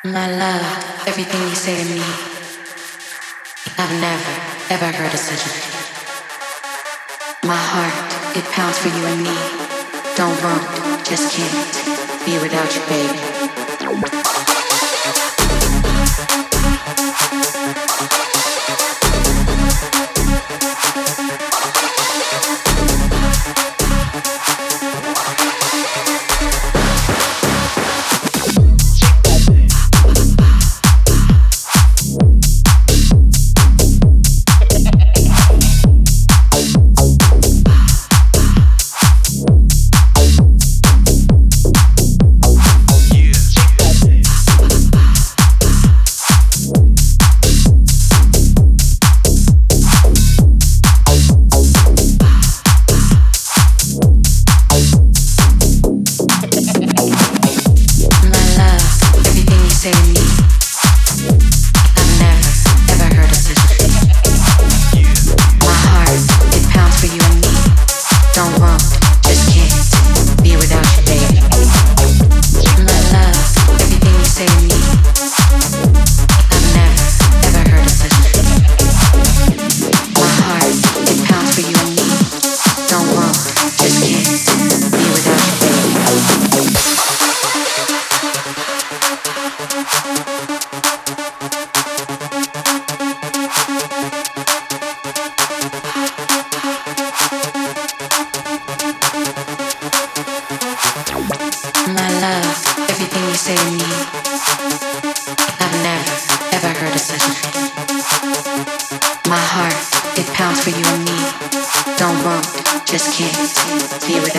My love, everything you say to me, I've never, ever heard of such a thing. My heart, it pounds for you and me. Don't want, just can't be without you, baby. My heart, it pounds for you and me. Don't want, just can't be without